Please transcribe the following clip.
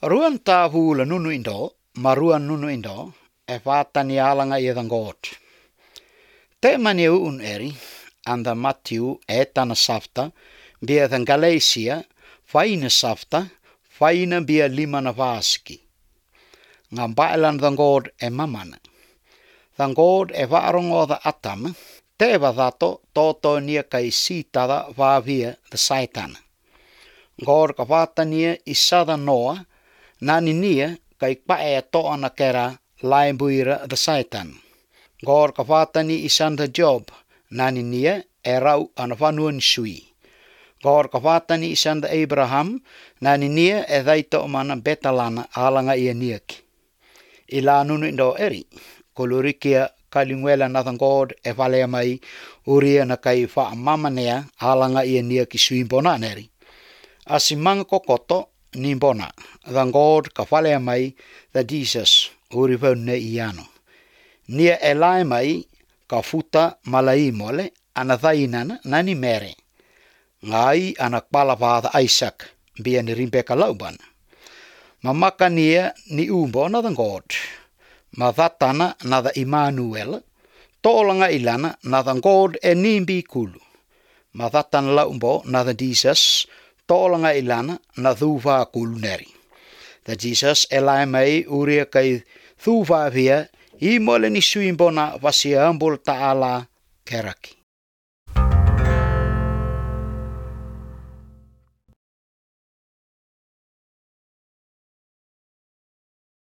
Ruan tāwūla nunu indo, maruan nunu indo, e whātani alanga I the God. Te mani uun eri, anda Matthew e tana safta, bia the Galatia, faina safta, faina bia limana vaski. Ngā bailan the God e mamana. The God e waarongo the atama, te wathato toto nia kai sītada wāvia the Satan. God ka wātania I sada noa, nani nia kai pae toana kera laimbuira the Satan. God ka wātani I sanda Job, nani nia e rau ana whanua ni sui. God ka wātani I sanda Abraham, nani nia e dhaito mana betalana alanga ia niaki. I la nunu indo eri, kolurikia kalingwela na the God e valea mai uria na kai wha mamanea alanga ia niaki sui mbona neri. Asimanga kokoto ni mbona, the God ka valea mai the Jesus uri vaune I ano. Nia e lai mai ka futa malai mole ana thainana nani mere. Ngai ana kpala vātha Isaac, bia ni Rebecca Lauban. Mamaka nia ni umbona the God. Mathatana na the Emmanuel, tōlanga ilana na the God e nimbi kulu. Mathatana laumbo na the Jesus, tōlanga ilana na thuva kulu neri. The Jesus e lai mai uria kai thuva via I mole ni suimbona vasia ambul ta'ala keraki.